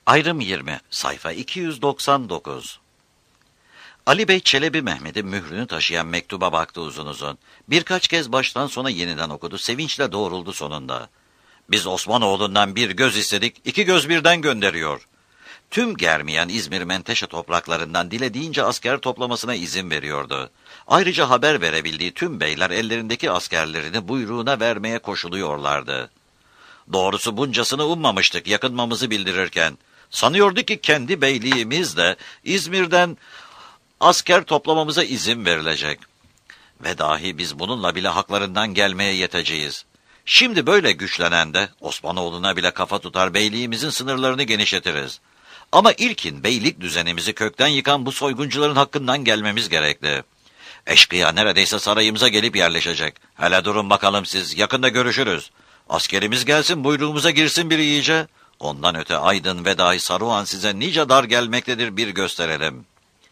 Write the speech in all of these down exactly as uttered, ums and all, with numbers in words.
Ayrım yirmi, sayfa iki yüz doksan dokuz. Ali Bey Çelebi Mehmet'in mührünü taşıyan mektuba baktı uzun uzun. Birkaç kez baştan sona yeniden okudu, sevinçle doğruldu sonunda. Biz Osmanoğlu'ndan bir göz istedik, iki göz birden gönderiyor. Tüm Germiyan İzmir Menteşe topraklarından dilediğince asker toplamasına izin veriyordu. Ayrıca haber verebildiği tüm beyler ellerindeki askerlerini buyruğuna vermeye koşuluyorlardı. Doğrusu buncasını ummamıştık yakınmamızı bildirirken. Sanıyorduk ki kendi beyliğimiz de İzmir'den asker toplamamıza izin verilecek. Ve dahi biz bununla bile haklarından gelmeye yeteceğiz. Şimdi böyle güçlenen de Osmanoğlu'na bile kafa tutar beyliğimizin sınırlarını genişletiriz. Ama ilkin beylik düzenimizi kökten yıkan bu soyguncuların hakkından gelmemiz gerekli. Eşkıya neredeyse sarayımıza gelip yerleşecek. Hele durun bakalım siz, yakında görüşürüz. Askerimiz gelsin, buyruğumuza girsin bir iyice. Ondan öte Aydın ve dahi Saruhan size nice dar gelmektedir, bir gösterelim.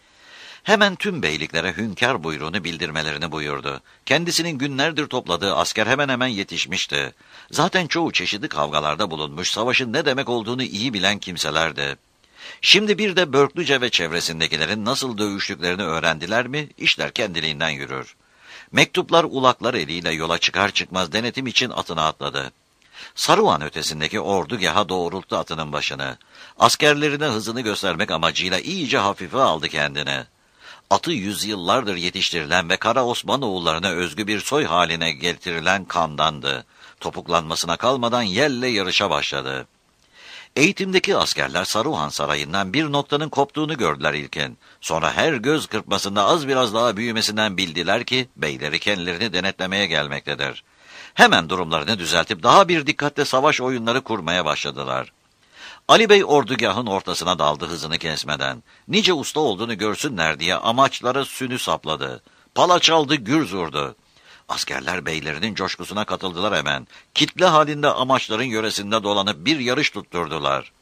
Hemen tüm beyliklere hünkâr buyruğunu bildirmelerini buyurdu. Kendisinin günlerdir topladığı asker hemen hemen yetişmişti. Zaten çoğu çeşitli kavgalarda bulunmuş, savaşın ne demek olduğunu iyi bilen kimselerdi. Şimdi bir de Börklüce ve çevresindekilerin nasıl dövüştüklerini öğrendiler mi, işler kendiliğinden yürür. Mektuplar ulaklar eliyle yola çıkar çıkmaz denetim için atına atladı. Saruhan ötesindeki ordugaha doğrulttu atının başını. Askerlerine hızını göstermek amacıyla iyice hafife aldı kendini. Atı yüzyıllardır yetiştirilen ve Kara Osmanoğullarına özgü bir soy haline getirilen kandandı. Topuklanmasına kalmadan yelle yarışa başladı. Eğitimdeki askerler Saruhan Sarayı'ndan bir noktanın koptuğunu gördüler ilkin. Sonra her göz kırpmasında az biraz daha büyümesinden bildiler ki beyleri kendilerini denetlemeye gelmektedir. Hemen durumlarını düzeltip daha bir dikkatle savaş oyunları kurmaya başladılar. Ali Bey ordugahın ortasına daldı hızını kesmeden. Nice usta olduğunu görsünler diye amaçlara sünü sapladı. Pala çaldı, gürz vurdu. Askerler beylerinin coşkusuna katıldılar hemen. Kitle halinde amaçların yöresinde dolanıp bir yarış tutturdular.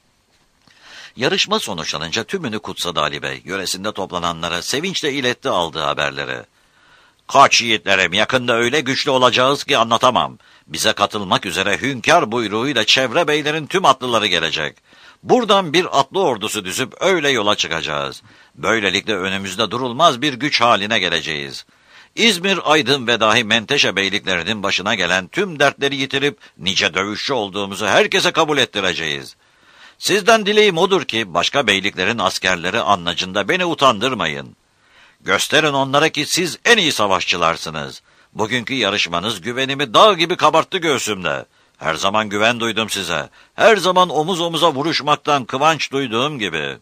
Yarışma sonuçlanınca tümünü kutsadı Ali Bey. Yöresinde toplananlara sevinçle iletti aldığı haberleri. Kaç yiğitlerim, yakında öyle güçlü olacağız ki anlatamam. Bize katılmak üzere hünkâr buyruğuyla çevre beylerin tüm atlıları gelecek. Buradan bir atlı ordusu düzüp öyle yola çıkacağız. Böylelikle önümüzde durulmaz bir güç haline geleceğiz. İzmir, Aydın ve dahi Menteşe beyliklerinin başına gelen tüm dertleri yitirip nice dövüşçü olduğumuzu herkese kabul ettireceğiz. Sizden dileğim odur ki başka beyliklerin askerleri anlacında beni utandırmayın. Gösterin onlara ki siz en iyi savaşçılarsınız. Bugünkü yarışmanız güvenimi dağ gibi kabarttı göğsümde. Her zaman güven duydum size. Her zaman omuz omuza vuruşmaktan kıvanç duyduğum gibi.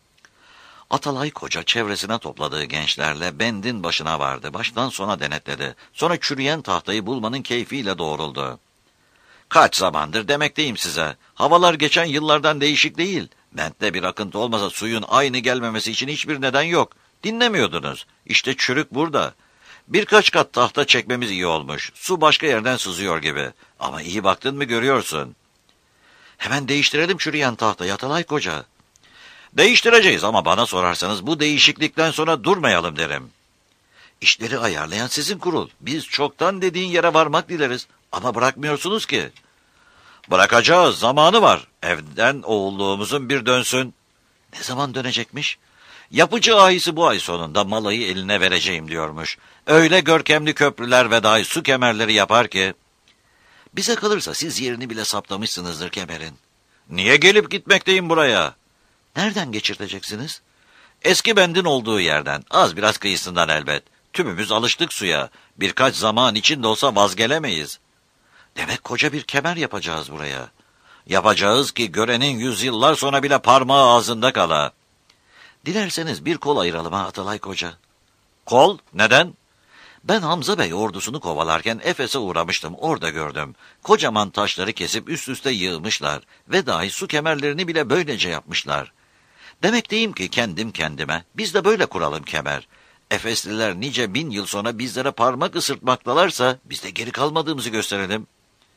Atalay Koca çevresine topladığı gençlerle bendin başına vardı. Baştan sona denetledi. Sonra çürüyen tahtayı bulmanın keyfiyle doğruldu. Kaç zamandır demekteyim size. Havalar geçen yıllardan değişik değil. Bentte bir akıntı olmasa suyun aynı gelmemesi için hiçbir neden yok. Dinlemiyordunuz. İşte çürük burada. Birkaç kat tahta çekmemiz iyi olmuş. Su başka yerden sızıyor gibi. Ama iyi baktın mı görüyorsun. Hemen değiştirelim çürüyen tahtayı Atalay Koca. Değiştireceğiz ama bana sorarsanız bu değişiklikten sonra durmayalım derim. İşleri ayarlayan sizin kurul. Biz çoktan dediğin yere varmak dileriz. Ama bırakmıyorsunuz ki. Bırakacağız, zamanı var. Evden oğulluğumuzun bir dönsün. Ne zaman dönecekmiş? Yapıcı ahisi bu ay sonunda malayı eline vereceğim diyormuş. Öyle görkemli köprüler ve dahi su kemerleri yapar ki. Bize kalırsa siz yerini bile saptamışsınızdır kemerin. Niye gelip gitmekteyim buraya? Nereden geçirteceksiniz? Eski bendin olduğu yerden, az biraz kıyısından elbet. Tümümüz alıştık suya. Birkaç zaman içinde olsa vazgelemeyiz. Demek koca bir kemer yapacağız buraya. Yapacağız ki görenin yüzyıllar sonra bile parmağı ağzında kala. Dilerseniz bir kol ayıralım ha Atalay Koca. Kol? Neden? Ben Hamza Bey ordusunu kovalarken Efes'e uğramıştım, orada gördüm. Kocaman taşları kesip üst üste yığmışlar ve dahi su kemerlerini bile böylece yapmışlar. Demekteyim ki kendim kendime, biz de böyle kuralım kemer. Efesliler nice bin yıl sonra bizlere parmak ısırtmaktalarsa biz de geri kalmadığımızı gösterelim.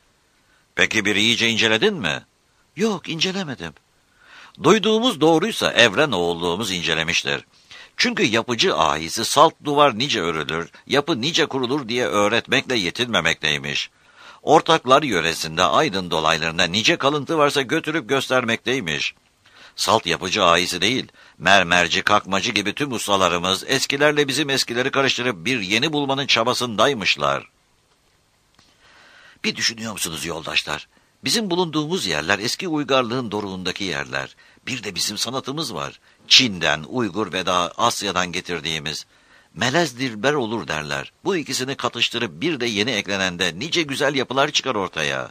Peki bir iyice inceledin mi? Yok, incelemedim. Duyduğumuz doğruysa evren oğulluğumuz incelemiştir. Çünkü yapıcı ahisi salt duvar nice örülür, yapı nice kurulur diye öğretmekle yetinmemekteymiş. Ortaklar yöresinde Aydın dolaylarında nice kalıntı varsa götürüp göstermekteymiş. Salt yapıcı aisi değil, mermerci, kakmacı gibi tüm ustalarımız eskilerle bizim eskileri karıştırıp bir yeni bulmanın çabasındaymışlar. Bir düşünüyor musunuz yoldaşlar? Bizim bulunduğumuz yerler eski uygarlığın doruğundaki yerler. Bir de bizim sanatımız var. Çin'den, Uygur ve daha Asya'dan getirdiğimiz. Melez dilber olur derler. Bu ikisini katıştırıp bir de yeni eklenende nice güzel yapılar çıkar ortaya.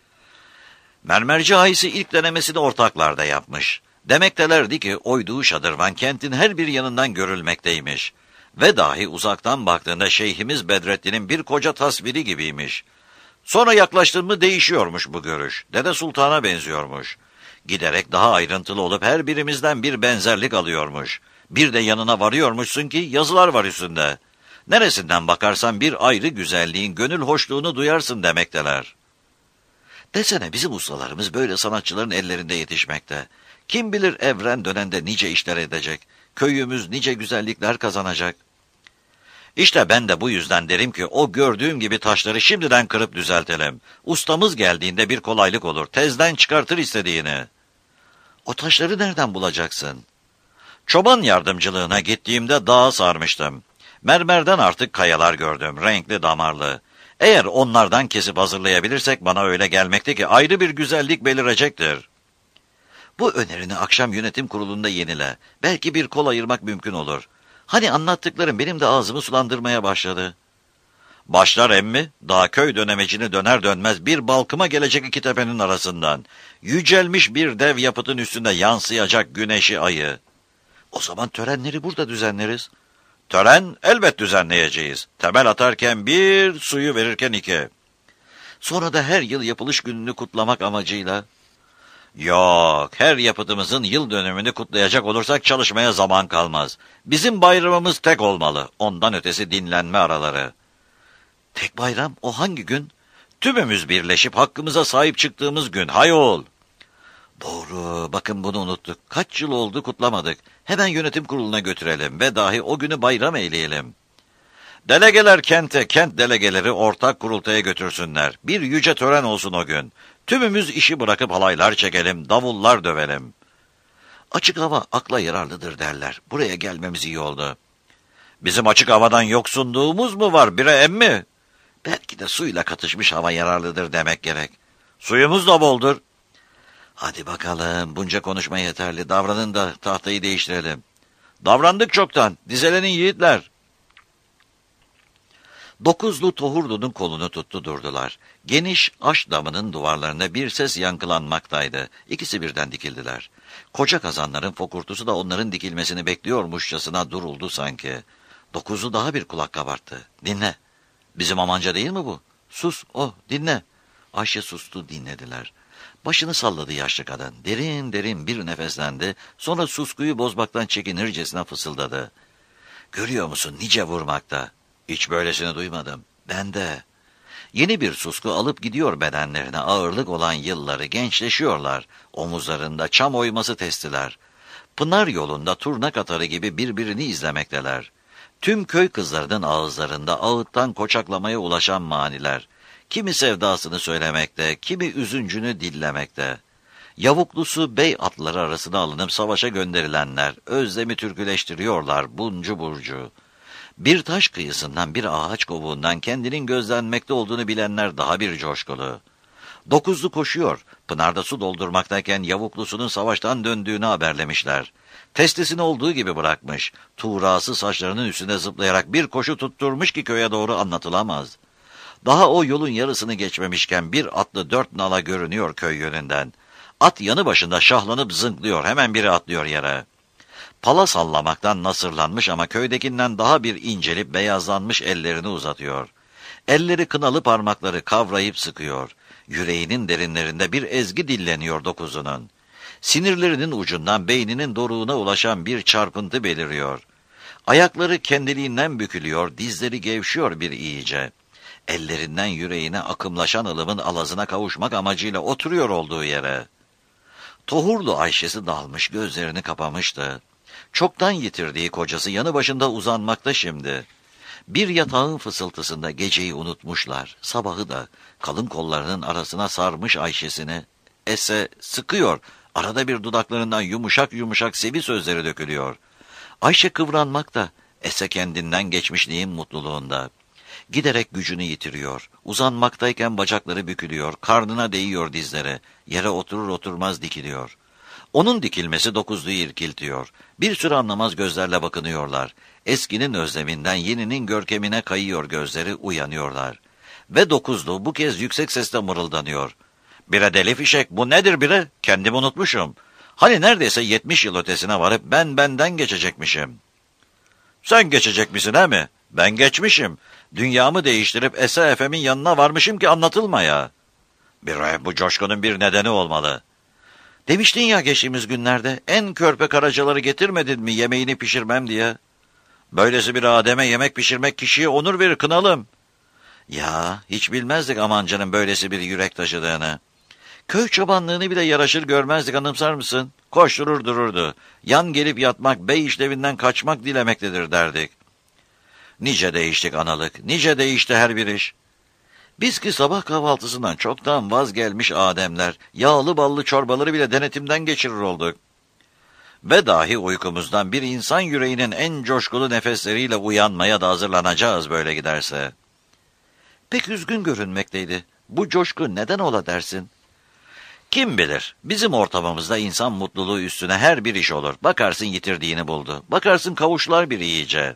Mermerci aisi ilk denemesini ortaklarda yapmış. Demektelerdi ki oyduğu şadırvan kentin her bir yanından görülmekteymiş. Ve dahi uzaktan baktığında Şeyhimiz Bedrettin'in bir koca tasviri gibiymiş. Sonra yaklaştın mı değişiyormuş bu görüş. Dede Sultan'a benziyormuş. Giderek daha ayrıntılı olup her birimizden bir benzerlik alıyormuş. Bir de yanına varıyormuşsun ki yazılar var üstünde. Neresinden bakarsan bir ayrı güzelliğin, gönül hoşluğunu duyarsın demekteler. Desene bizim ustalarımız böyle sanatçıların ellerinde yetişmekte. Kim bilir evren dönende nice işler edecek. Köyümüz nice güzellikler kazanacak. İşte ben de bu yüzden derim ki o gördüğüm gibi taşları şimdiden kırıp düzeltelim. Ustamız geldiğinde bir kolaylık olur. Tezden çıkartır istediğini. O taşları nereden bulacaksın? Çoban yardımcılığına gittiğimde dağa sarmıştım. Mermerden artık kayalar gördüm. Renkli damarlı. Eğer onlardan kesip hazırlayabilirsek bana öyle gelmekte ki ayrı bir güzellik belirecektir. Bu önerini akşam yönetim kurulunda yenile. Belki bir kol ayırmak mümkün olur. Hani anlattıklarım benim de ağzımı sulandırmaya başladı. Başlar emmi, daha köy dönemecini döner dönmez bir balkıma gelecek iki tepenin arasından. Yücelmiş bir dev yapıtın üstünde yansıyacak güneşi ayı. O zaman törenleri burada düzenleriz. Tören elbet düzenleyeceğiz. Temel atarken bir, suyu verirken iki. Sonra da her yıl yapılış gününü kutlamak amacıyla. Yok, her yapıtımızın yıl dönümünü kutlayacak olursak çalışmaya zaman kalmaz. Bizim bayramımız tek olmalı. Ondan ötesi dinlenme araları. Tek bayram o hangi gün? Tümümüz birleşip hakkımıza sahip çıktığımız gün. Hayol. Doğru, bakın bunu unuttuk. Kaç yıl oldu kutlamadık. Hemen yönetim kuruluna götürelim ve dahi o günü bayram eyleyelim. Delegeler kente, kent delegeleri ortak kurultaya götürsünler. Bir yüce tören olsun o gün. Tümümüz işi bırakıp halaylar çekelim, davullar dövelim. Açık hava akla yararlıdır derler. Buraya gelmemiz iyi oldu. Bizim açık havadan yoksunluğumuz mu var bire emmi? Belki de suyla katışmış hava yararlıdır demek gerek. Suyumuz da boldur. Hadi bakalım, bunca konuşma yeterli. Davranın da tahtayı değiştirelim. Davrandık çoktan, dizelenin yiğitler. Dokuzlu Tohurlu'nun kolunu tuttu durdular. Geniş aş damının duvarlarında bir ses yankılanmaktaydı. İkisi birden dikildiler. Koca kazanların fokurtusu da onların dikilmesini bekliyormuşçasına duruldu sanki. Dokuzlu daha bir kulak kabarttı. Dinle. Bizim Amanca değil mi bu? Sus, oh, dinle. Ayşe sustu, dinlediler. Başını salladı yaşlı kadın. Derin derin bir nefeslendi. Sonra suskuyu bozmaktan çekinircesine fısıldadı. Görüyor musun nice vurmakta? Hiç böylesini duymadım. Ben de. Yeni bir susku alıp gidiyor bedenlerine ağırlık olan yılları, gençleşiyorlar. Omuzlarında çam oyması testiler. Pınar yolunda turna katarı gibi birbirini izlemekteler. Tüm köy kızlarının ağızlarında ağıttan koçaklamaya ulaşan maniler. Kimi sevdasını söylemekte, kimi üzüncünü dillemekte. Yavuklusu bey atları arasına alınıp savaşa gönderilenler özlemi türküleştiriyorlar buncu burcu. Bir taş kıyısından bir ağaç kovuğundan kendinin gözlenmekte olduğunu bilenler daha bir coşkulu. Dokuzlu koşuyor, pınarda su doldurmaktayken yavuklusunun savaştan döndüğünü haberlemişler. Testisini olduğu gibi bırakmış, tuğrası saçlarının üstüne zıplayarak bir koşu tutturmuş ki köye doğru anlatılamaz. Daha o yolun yarısını geçmemişken bir atlı dört nala görünüyor köy yönünden. At yanı başında şahlanıp zınklıyor, hemen biri atlıyor yere. Pala sallamaktan nasırlanmış ama köydekinden daha bir incelip beyazlanmış ellerini uzatıyor. Elleri kınalı parmakları kavrayıp sıkıyor. Yüreğinin derinlerinde bir ezgi dilleniyor dokuzunun. Sinirlerinin ucundan beyninin doruğuna ulaşan bir çarpıntı beliriyor. Ayakları kendiliğinden bükülüyor, dizleri gevşiyor bir iyice. Ellerinden yüreğine akımlaşan ılımın alazına kavuşmak amacıyla oturuyor olduğu yere. Tohurlu Ayşe'si dalmış, gözlerini kapamıştı. Çoktan yitirdiği kocası yanı başında uzanmakta şimdi. Bir yatağın fısıltısında geceyi unutmuşlar. Sabahı da kalın kollarının arasına sarmış Ayşe'sini. Ese sıkıyor Arada bir dudaklarından yumuşak yumuşak sevi sözleri dökülüyor. Ayşe kıvranmakta, ese kendinden geçmişliğin mutluluğunda. Giderek gücünü yitiriyor. Uzanmaktayken bacakları bükülüyor, karnına değiyor dizleri. Yere oturur oturmaz dikiliyor. Onun dikilmesi dokuzluyu irkiltiyor. Bir süre anlamaz gözlerle bakınıyorlar. Eskinin özleminden yeninin görkemine kayıyor gözleri, uyanıyorlar. Ve dokuzlu bu kez yüksek sesle mırıldanıyor. Bire deli fişek, bu nedir bire? Kendimi unutmuşum. Hani neredeyse yetmiş yıl ötesine varıp ben benden geçecekmişim. Sen geçecek misin he mi? Ben geçmişim. Dünyamı değiştirip Esa Efem'in yanına varmışım ki anlatılmaya. Bire, bu coşkunun bir nedeni olmalı. Demiştin ya geçtiğimiz günlerde, en körpe karacaları getirmedin mi yemeğini pişirmem diye. Böylesi bir Adem'e yemek pişirmek kişiye onur verir kınalım. Ya hiç bilmezdik amancanın böylesi bir yürek taşıdığını. Köy çobanlığını bile yaraşır görmezdik, anımsar mısın? Koşturur dururdu. Yan gelip yatmak, bey işlevinden kaçmak dilemektedir derdik. Nice değiştik analık, nice değişti her bir iş. Biz ki sabah kahvaltısından çoktan vazgelmiş Ademler, yağlı ballı çorbaları bile denetimden geçirir olduk. Ve dahi uykumuzdan bir insan yüreğinin en coşkulu nefesleriyle uyanmaya da hazırlanacağız böyle giderse. Pek üzgün görünmekteydi. Bu coşku neden ola dersin? Kim bilir, bizim ortamımızda insan mutluluğu üstüne her bir iş olur. Bakarsın yitirdiğini buldu. Bakarsın kavuşlar bir iyice.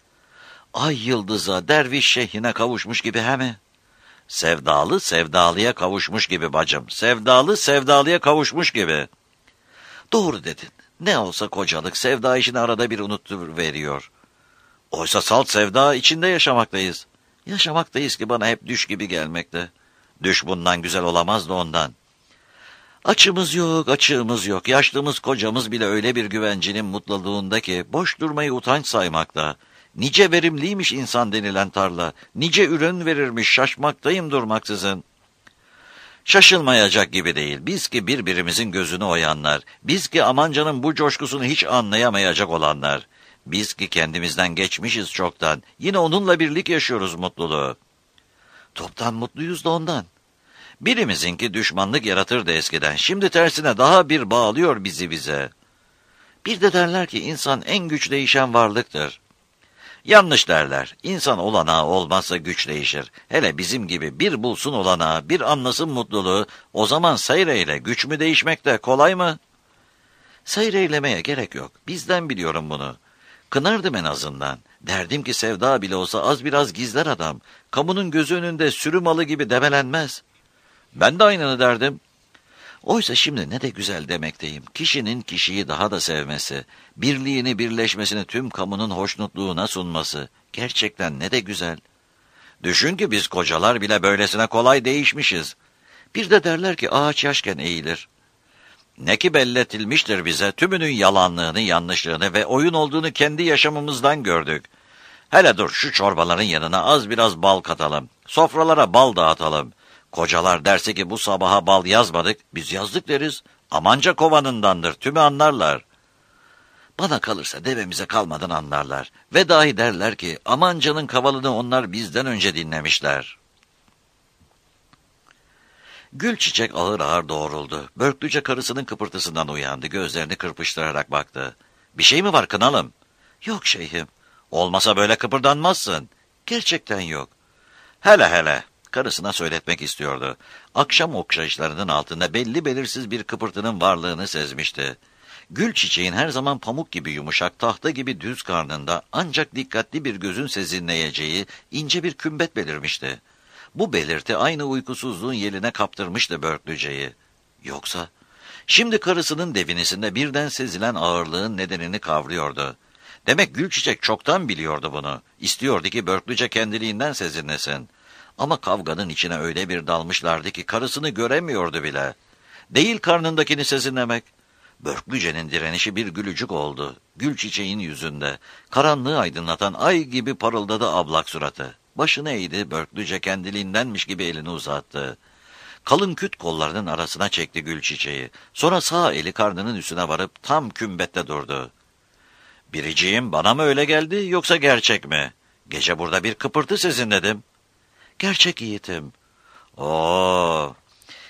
Ay yıldıza, derviş şeyhine kavuşmuş gibi he mi? Sevdalı sevdalıya kavuşmuş gibi bacım. Sevdalı sevdalıya kavuşmuş gibi. Doğru dedin. Ne olsa kocalık sevda işini arada bir unutuveriyor. Oysa salt sevda içinde yaşamaktayız. Yaşamaktayız ki bana hep düş gibi gelmekte. Düş bundan güzel olamaz da ondan. Açımız yok, açığımız yok. Yaşlımız kocamız bile öyle bir güvencinin mutluluğunda ki boş durmayı utanç saymakta. Nice verimliymiş insan denilen tarla. Nice ürün verirmiş, şaşmaktayım durmaksızın. Şaşılmayacak gibi değil. Biz ki birbirimizin gözünü oyanlar. Biz ki amancanın bu coşkusunu hiç anlayamayacak olanlar. Biz ki kendimizden geçmişiz çoktan. Yine onunla birlik yaşıyoruz mutluluğu. Toptan mutluyuz da ondan. Birimizinki düşmanlık yaratırdı eskiden. Şimdi tersine daha bir bağlıyor bizi bize. Bir de derler ki insan en güç değişen varlıktır. Yanlış derler. İnsan olanağı olmazsa güç değişir. Hele bizim gibi bir bulsun olanağı, bir anlasın mutluluğu, o zaman seyreyle güç mü değişmekte kolay mı? Seyreylemeye gerek yok. Bizden biliyorum bunu. Kınardım en azından. Derdim ki sevda bile olsa az biraz gizler adam. Kamunun gözü önünde sürü malı gibi demelenmez. Ben de aynını derdim. Oysa şimdi ne de güzel demekteyim. Kişinin kişiyi daha da sevmesi, birliğini birleşmesini tüm kamunun hoşnutluğuna sunması. Gerçekten ne de güzel. Düşün ki biz kocalar bile böylesine kolay değişmişiz. Bir de derler ki ağaç yaşken eğilir. Ne ki belletilmiştir bize, tümünün yalanlığını, yanlışlığını ve oyun olduğunu kendi yaşamımızdan gördük. Hele dur şu çorbaların yanına az biraz bal katalım. Sofralara bal dağıtalım. Kocalar derse ki bu sabaha bal yazmadık, biz yazdık deriz. Amanca kovanındandır, tümü anlarlar. Bana kalırsa devemize kalmadan anlarlar. Ve dahi derler ki amancanın kavalını onlar bizden önce dinlemişler. Gülçiçek ağır ağır doğruldu. Börklüce karısının kıpırtısından uyandı, gözlerini kırpıştırarak baktı. Bir şey mi var kınalım? Yok şeyhim. Olmasa böyle kıpırdanmazsın. Gerçekten yok. Hele hele. Karısına söyletmek istiyordu. Akşam okşayışlarının altında belli belirsiz bir kıpırtının varlığını sezmişti. Gül çiçeğin her zaman pamuk gibi yumuşak, tahta gibi düz karnında ancak dikkatli bir gözün sezinleyeceği ince bir kümbet belirmişti. Bu belirti aynı uykusuzluğun yeline kaptırmıştı Börklüce'yi. Yoksa şimdi karısının devinisinde birden sezilen ağırlığın nedenini kavruyordu. Demek Gülçiçek çoktan biliyordu bunu. İstiyordu ki Börklüce kendiliğinden sezinlesin. Ama kavganın içine öyle bir dalmışlardı ki karısını göremiyordu bile. Değil karnındakini sezinlemek. Börklüce'nin direnişi bir gülücük oldu. Gülçiçeğin yüzünde. Karanlığı aydınlatan ay gibi parıldadı ablak suratı. Başını eğdi, Börklüce kendiliğindenmiş gibi elini uzattı. Kalın küt kollarının arasına çekti Gülçiçeği. Sonra sağ eli karnının üstüne varıp tam kümbette durdu. Biriciğim, bana mı öyle geldi yoksa gerçek mi? Gece burada bir kıpırtı sezinledim. Gerçek yiğitim. Oo,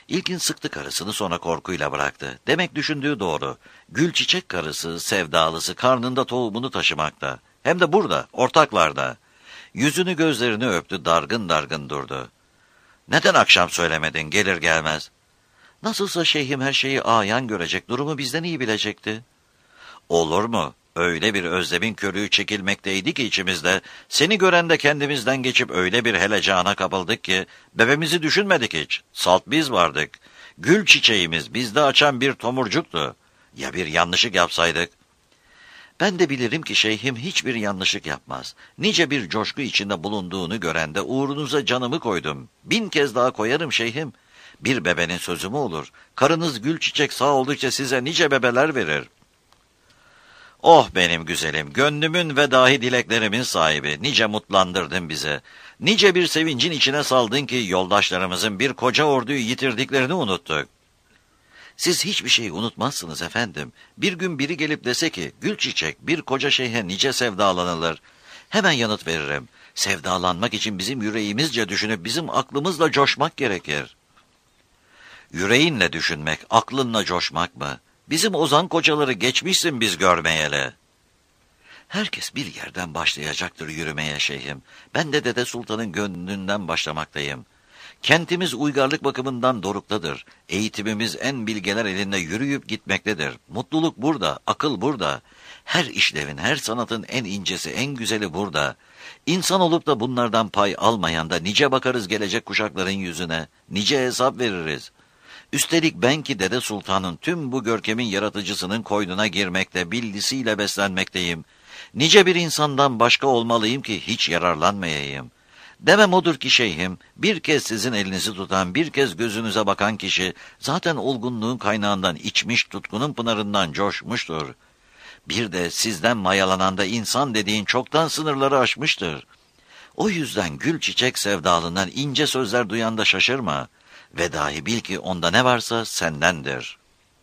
İlkin sıktı karısını, sonra korkuyla bıraktı. Demek düşündüğü doğru. Gül çiçek karısı, sevdalısı karnında tohumunu taşımakta. Hem de burada, ortaklarda. Yüzünü gözlerini öptü, dargın dargın durdu. Neden akşam söylemedin, gelir gelmez? Nasılsa şeyhim her şeyi ayan görecek, durumu bizden iyi bilecekti. Olur mu? Öyle bir özlemin körüğü çekilmekteydi ki içimizde, seni gören de kendimizden geçip öyle bir helecana kapıldık ki, bebemizi düşünmedik hiç. Salt biz vardık. Gül çiçeğimiz bizde açan bir tomurcuktu. Ya bir yanlışlık yapsaydık? Ben de bilirim ki şeyhim hiçbir yanlışlık yapmaz. Nice bir coşku içinde bulunduğunu görende uğrunuza canımı koydum. Bin kez daha koyarım şeyhim. Bir bebenin sözü mü olur? Karınız gül çiçek sağ oldukça size nice bebeler verir. Oh benim güzelim, gönlümün ve dahi dileklerimin sahibi, nice mutlandırdın bize. Nice bir sevincin içine saldın ki yoldaşlarımızın bir koca orduyu yitirdiklerini unuttuk. Siz hiçbir şeyi unutmazsınız efendim. Bir gün biri gelip dese ki, gül çiçek bir koca şeyhe nice sevdalanılır. Hemen yanıt veririm. Sevdalanmak için bizim yüreğimizce düşünüp bizim aklımızla coşmak gerekir. Yüreğinle düşünmek, aklınla coşmak mı? Bizim ozan kocaları geçmişsin biz görmeyeli. Herkes bir yerden başlayacaktır yürümeye şeyhim. Ben de Dede Sultan'ın gönlünden başlamaktayım. Kentimiz uygarlık bakımından doruktadır. Eğitimimiz en bilgeler elinde yürüyüp gitmektedir. Mutluluk burada, akıl burada. Her işlevin, her sanatın en incesi, en güzeli burada. İnsan olup da bunlardan pay almayan da nice bakarız gelecek kuşakların yüzüne. Nice hesap veririz. Üstelik ben ki Dede Sultan'ın tüm bu görkemin yaratıcısının koynuna girmekte, bilgisiyle beslenmekteyim. Nice bir insandan başka olmalıyım ki hiç yararlanmayayım. Demem odur ki şeyhim, bir kez sizin elinizi tutan, bir kez gözünüze bakan kişi, zaten olgunluğun kaynağından içmiş, tutkunun pınarından coşmuştur. Bir de sizden mayalanan da insan dediğin çoktan sınırları aşmıştır. O yüzden gül çiçek sevdalından ince sözler duyan da şaşırma. Ve dahi bil ki onda ne varsa sendendir.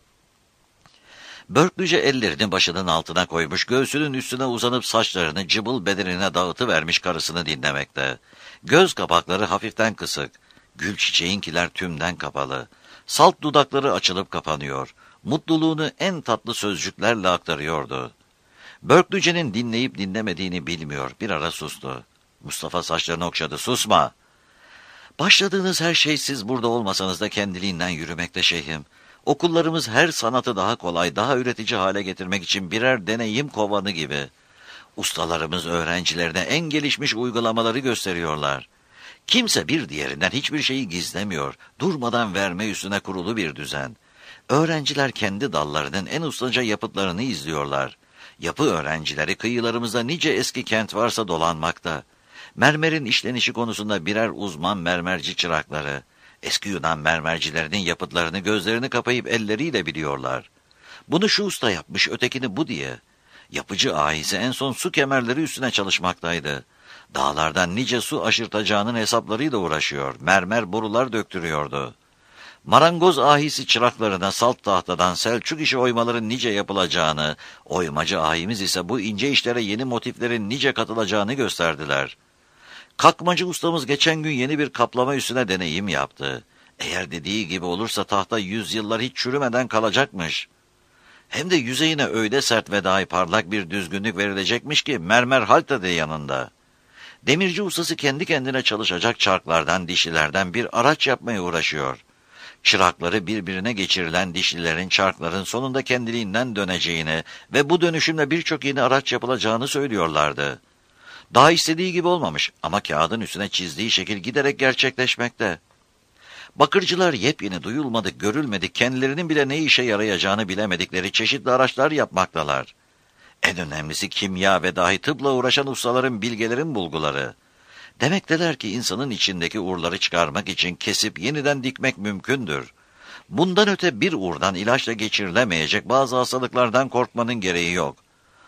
Börklüce ellerini başının altına koymuş, göğsünün üstüne uzanıp saçlarını cıbıl bedenine dağıtıvermiş karısını dinlemekte. Göz kapakları hafiften kısık, gül çiçeğinkiler tümden kapalı. Salt dudakları açılıp kapanıyor, mutluluğunu en tatlı sözcüklerle aktarıyordu. Börklüce'nin dinleyip dinlemediğini bilmiyor, bir ara sustu. Mustafa saçlarını okşadı, susma! Başladığınız her şey siz burada olmasanız da kendiliğinden yürümekte şeyhim. Okullarımız her sanatı daha kolay, daha üretici hale getirmek için birer deneyim kovanı gibi. Ustalarımız öğrencilerine en gelişmiş uygulamaları gösteriyorlar. Kimse bir diğerinden hiçbir şeyi gizlemiyor. Durmadan verme üstüne kurulu bir düzen. Öğrenciler kendi dallarının en ustaca yapıtlarını izliyorlar. Yapı öğrencileri kıyılarımızda nice eski kent varsa dolanmakta. Mermerin işlenişi konusunda birer uzman mermerci çırakları, eski Yunan mermercilerinin yapıtlarını gözlerini kapayıp elleriyle biliyorlar. Bunu şu usta yapmış, ötekini bu diye. Yapıcı ahisi en son su kemerleri üstüne çalışmaktaydı. Dağlardan nice su aşırtacağının hesaplarıyla uğraşıyor, mermer borular döktürüyordu. Marangoz ahisi çıraklarına salt tahtadan Selçuk işi oymaların nice yapılacağını, oymacı ahimiz ise bu ince işlere yeni motiflerin nice katılacağını gösterdiler. Kakmacı ustamız geçen gün yeni bir kaplama üstüne deneyim yaptı. Eğer dediği gibi olursa tahta yüzyıllar hiç çürümeden kalacakmış. Hem de yüzeyine öyle sert ve dahi parlak bir düzgünlük verilecekmiş ki mermer halta de yanında. Demirci ustası kendi kendine çalışacak çarklardan, dişlilerden bir araç yapmaya uğraşıyor. Çırakları birbirine geçirilen dişlilerin çarkların sonunda kendiliğinden döneceğini ve bu dönüşümle birçok yeni araç yapılacağını söylüyorlardı. Daha istediği gibi olmamış ama kağıdın üstüne çizdiği şekil giderek gerçekleşmekte. Bakırcılar yepyeni duyulmadık, görülmedik, kendilerinin bile ne işe yarayacağını bilemedikleri çeşitli araçlar yapmaktalar. En önemlisi kimya ve dahi tıpla uğraşan ustaların, bilgelerin bulguları. Demekteler ki insanın içindeki uğurları çıkarmak için kesip yeniden dikmek mümkündür. Bundan öte bir uğurdan ilaçla geçirilemeyecek bazı hastalıklardan korkmanın gereği yok.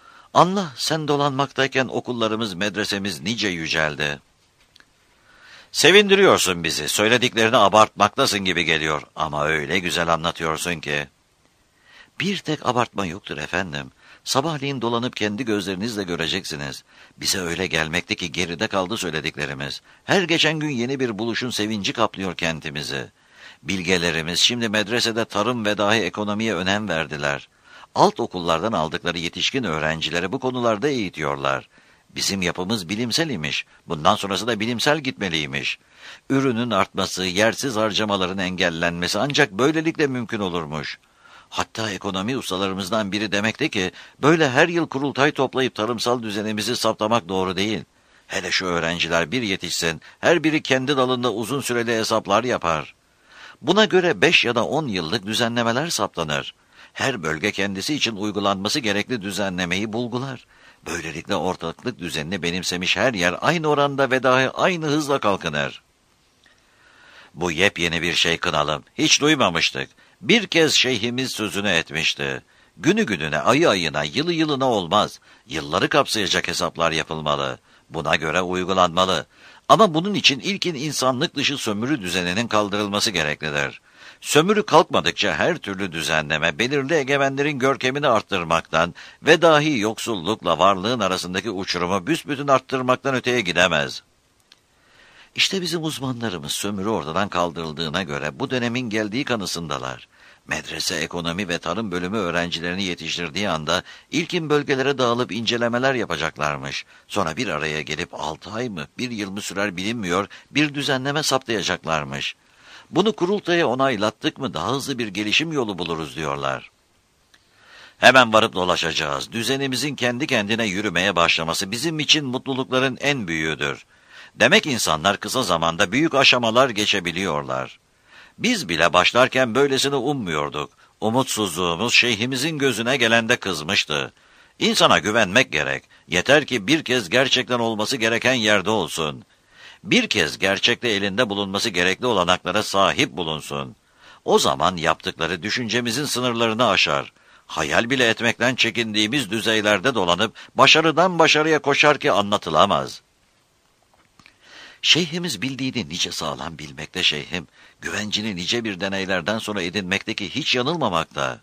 Anla, sen dolanmaktayken okullarımız, medresemiz nice yüceldi. Sevindiriyorsun bizi, söylediklerini abartmaktasın gibi geliyor ama öyle güzel anlatıyorsun ki. Bir tek abartma yoktur efendim. Sabahleyin dolanıp kendi gözlerinizle göreceksiniz. Bize öyle gelmekte ki geride kaldı söylediklerimiz. Her geçen gün yeni bir buluşun sevinci kaplıyor kentimizi. Bilgelerimiz şimdi medresede tarım ve dahi ekonomiye önem verdiler. Alt okullardan aldıkları yetişkin öğrencileri bu konularda eğitiyorlar. Bizim yapımız bilimsel imiş. Bundan sonrası da bilimsel gitmeliymiş. Ürünün artması, yersiz harcamaların engellenmesi ancak böylelikle mümkün olurmuş. Hatta ekonomi ustalarımızdan biri demekte ki, böyle her yıl kurultay toplayıp tarımsal düzenimizi saptamak doğru değil. Hele şu öğrenciler bir yetişsin, her biri kendi dalında uzun süreli hesaplar yapar. Buna göre beş ya da on yıllık düzenlemeler saptanır. Her bölge kendisi için uygulanması gerekli düzenlemeyi bulgular. Böylelikle ortaklık düzenini benimsemiş her yer aynı oranda ve dahi aynı hızla kalkınır. Bu yepyeni bir şey kınalım. Hiç duymamıştık. Bir kez şeyhimiz sözünü etmişti. Günü gününe, ayı ayına, yılı yılına olmaz. Yılları kapsayacak hesaplar yapılmalı. Buna göre uygulanmalı. Ama bunun için ilkin insanlık dışı sömürü düzeninin kaldırılması gereklidir. Sömürü kalkmadıkça her türlü düzenleme belirli egemenlerin görkemini arttırmaktan ve dahi yoksullukla varlığın arasındaki uçurumu büsbütün arttırmaktan öteye gidemez. İşte bizim uzmanlarımız sömürü ortadan kaldırıldığına göre bu dönemin geldiği kanısındalar. Medrese, ekonomi ve tarım bölümü öğrencilerini yetiştirdiği anda ilkin bölgelere dağılıp incelemeler yapacaklarmış. Sonra bir araya gelip altı ay mı, bir yıl mı sürer bilinmiyor bir düzenleme saptayacaklarmış. Bunu kurultaya onaylattık mı daha hızlı bir gelişim yolu buluruz diyorlar. Hemen varıp dolaşacağız. Düzenimizin kendi kendine yürümeye başlaması bizim için mutlulukların en büyüğüdür. Demek insanlar kısa zamanda büyük aşamalar geçebiliyorlar. Biz bile başlarken böylesini ummuyorduk. Umutsuzluğumuz şeyhimizin gözüne gelende kızmıştı. İnsana güvenmek gerek. Yeter ki bir kez gerçekten olması gereken yerde olsun. Bir kez gerçekte elinde bulunması gerekli olanaklara sahip bulunsun. O zaman yaptıkları düşüncemizin sınırlarını aşar. Hayal bile etmekten çekindiğimiz düzeylerde dolanıp başarıdan başarıya koşar ki anlatılamaz. Şeyhimiz bildiğini nice sağlam bilmekte şeyhim, güvencini nice bir deneylerden sonra edinmekteki hiç yanılmamakta.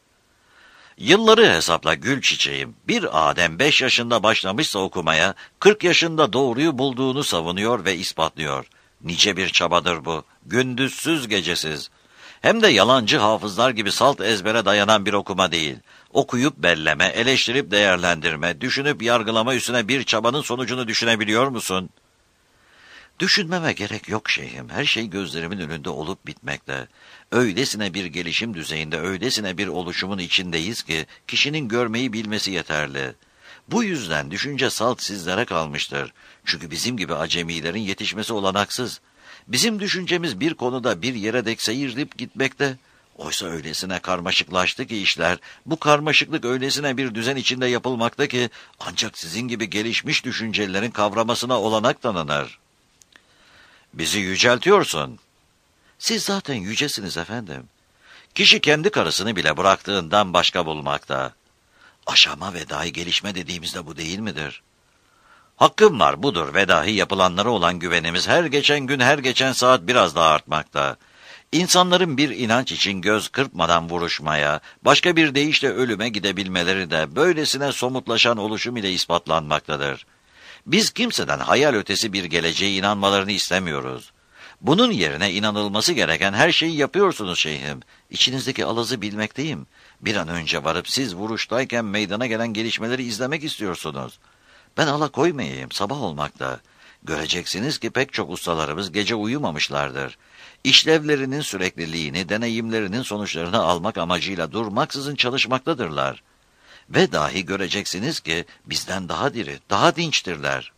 Yılları hesapla gül çiçeğim, bir Adem beş yaşında başlamışsa okumaya, kırk yaşında doğruyu bulduğunu savunuyor ve ispatlıyor. Nice bir çabadır bu, gündüzsüz gecesiz. Hem de yalancı hafızlar gibi salt ezbere dayanan bir okuma değil. Okuyup belleme, eleştirip değerlendirme, düşünüp yargılama üstüne bir çabanın sonucunu düşünebiliyor musun? Düşünmeme gerek yok şeyhim, her şey gözlerimin önünde olup bitmekte. Öylesine bir gelişim düzeyinde, öylesine bir oluşumun içindeyiz ki, kişinin görmeyi bilmesi yeterli. Bu yüzden düşünce salt sizlere kalmıştır. Çünkü bizim gibi acemilerin yetişmesi olanaksız. Bizim düşüncemiz bir konuda bir yere dek seyirlip gitmekte. Oysa öylesine karmaşıklaştı ki işler, bu karmaşıklık öylesine bir düzen içinde yapılmakta ki, ancak sizin gibi gelişmiş düşüncelerin kavramasına olanak tanınır. Bizi yüceltiyorsun. Siz zaten yücesiniz efendim. Kişi kendi karısını bile bıraktığından başka bulmakta. Aşama ve dahi gelişme dediğimizde bu değil midir? Hakkım var budur ve dahi yapılanlara olan güvenimiz her geçen gün her geçen saat biraz daha artmakta. İnsanların bir inanç için göz kırpmadan vuruşmaya, başka bir deyişle ölüme gidebilmeleri de böylesine somutlaşan oluşum ile ispatlanmaktadır. Biz kimseden hayal ötesi bir geleceğe inanmalarını istemiyoruz. Bunun yerine inanılması gereken her şeyi yapıyorsunuz şeyhim. İçinizdeki alazı bilmekteyim. Bir an önce varıp siz vuruştayken meydana gelen gelişmeleri izlemek istiyorsunuz. Ben alakoymayayım, sabah olmakta. Göreceksiniz ki pek çok ustalarımız gece uyumamışlardır. İşlevlerinin sürekliliğini, deneyimlerinin sonuçlarını almak amacıyla durmaksızın çalışmaktadırlar. Ve dahi göreceksiniz ki bizden daha diri, daha dinçtirler.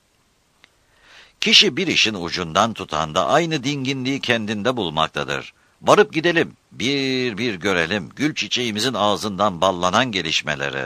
Kişi bir işin ucundan tutan da aynı dinginliği kendinde bulmaktadır. Varıp gidelim, bir bir görelim gül çiçeğimizin ağzından ballanan gelişmeleri.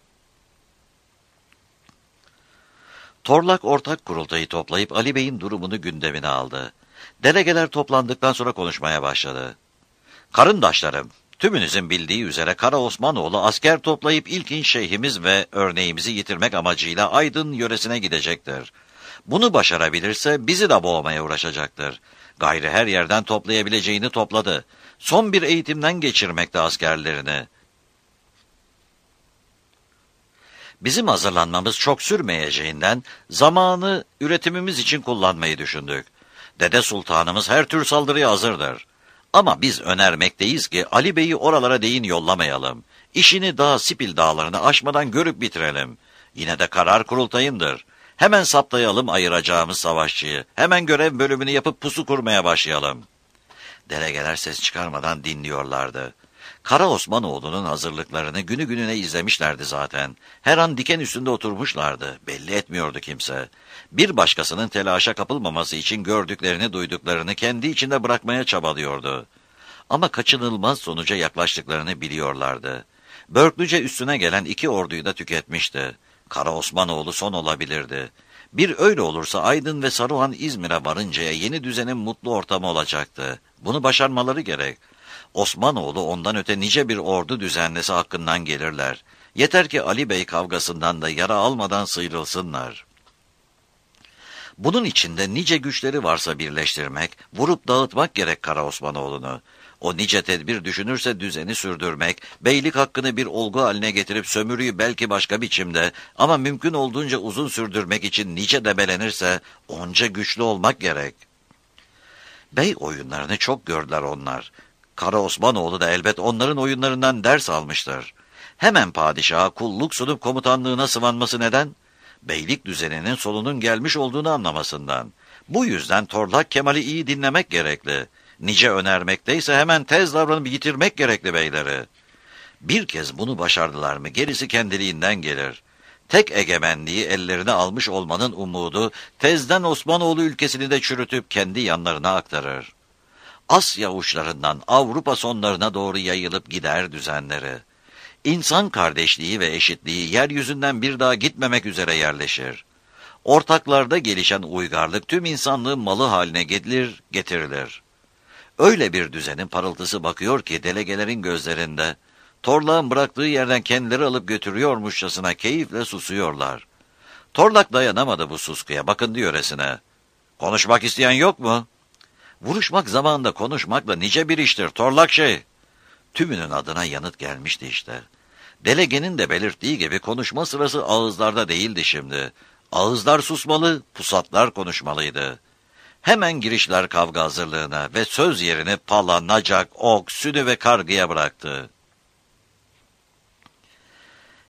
Torlak ortak kurultayı toplayıp Ali Bey'in durumunu gündemine aldı. Delegeler toplandıktan sonra konuşmaya başladı. Karındaşlarım, tümünüzün bildiği üzere Kara Osmanoğlu asker toplayıp ilkin şeyhimiz ve örneğimizi yitirmek amacıyla Aydın yöresine gidecektir. Bunu başarabilirse bizi de boğmaya uğraşacaktır. Gayrı her yerden toplayabileceğini topladı. Son bir eğitimden geçirmekte askerlerini. Bizim hazırlanmamız çok sürmeyeceğinden zamanı üretimimiz için kullanmayı düşündük. Dede Sultanımız her tür saldırıya hazırdır. Ama biz önermekteyiz ki Ali Bey'i oralara değin yollamayalım. İşini daha Sipil dağlarını aşmadan görüp bitirelim. Yine de karar kurultayındır. Hemen saptayalım ayıracağımız savaşçıyı. Hemen görev bölümünü yapıp pusu kurmaya başlayalım. Delegeler ses çıkarmadan dinliyorlardı. Kara Osmanoğlu'nun hazırlıklarını günü gününe izlemişlerdi zaten. Her an diken üstünde oturmuşlardı. Belli etmiyordu kimse. Bir başkasının telaşa kapılmaması için gördüklerini duyduklarını kendi içinde bırakmaya çabalıyordu. Ama kaçınılmaz sonuca yaklaştıklarını biliyorlardı. Börklüce üstüne gelen iki orduyu da tüketmişti. Kara Osmanoğlu son olabilirdi. Bir öyle olursa Aydın ve Saruhan İzmir'e varıncaya yeni düzenin mutlu ortamı olacaktı. Bunu başarmaları gerek. Osmanoğlu ondan öte nice bir ordu düzenlesi hakkından gelirler. Yeter ki Ali Bey kavgasından da yara almadan sıyrılsınlar. Bunun içinde nice güçleri varsa birleştirmek, vurup dağıtmak gerek Kara Osmanoğlu'nu. O nice tedbir düşünürse düzeni sürdürmek, beylik hakkını bir olgu haline getirip sömürüyü belki başka biçimde ama mümkün olduğunca uzun sürdürmek için nice debelenirse onca güçlü olmak gerek. Bey oyunlarını çok gördüler onlar. Kara Osmanoğlu da elbet onların oyunlarından ders almıştır. Hemen padişaha kulluk sunup komutanlığına sıvanması neden? Beylik düzeninin sonunun gelmiş olduğunu anlamasından. Bu yüzden Torlak Kemal'i iyi dinlemek gerekli. Nice önermekteyse hemen tez davranıp yitirmek gerekli beyleri. Bir kez bunu başardılar mı gerisi kendiliğinden gelir. Tek egemenliği ellerine almış olmanın umudu tezden Osmanoğlu ülkesini de çürütüp kendi yanlarına aktarır. Asya uçlarından Avrupa sonlarına doğru yayılıp gider düzenleri. İnsan kardeşliği ve eşitliği yeryüzünden bir daha gitmemek üzere yerleşir. Ortaklarda gelişen uygarlık tüm insanlığın malı haline gelir, getirilir. Öyle bir düzenin parıltısı bakıyor ki delegelerin gözlerinde, Torlak'ın bıraktığı yerden kendileri alıp götürüyormuşçasına keyifle susuyorlar. Torlak dayanamadı bu suskuya, bakındı yöresine. Konuşmak isteyen yok mu? Vuruşmak zamanında konuşmakla nice bir iştir Torlak şey. Tümünün adına yanıt gelmişti işte. Delegenin de belirttiği gibi konuşma sırası ağızlarda değildi şimdi. Ağızlar susmalı, pusatlar konuşmalıydı. Hemen girişler kavga hazırlığına ve söz yerini pala, nacak, ok, sünü ve kargıya bıraktı.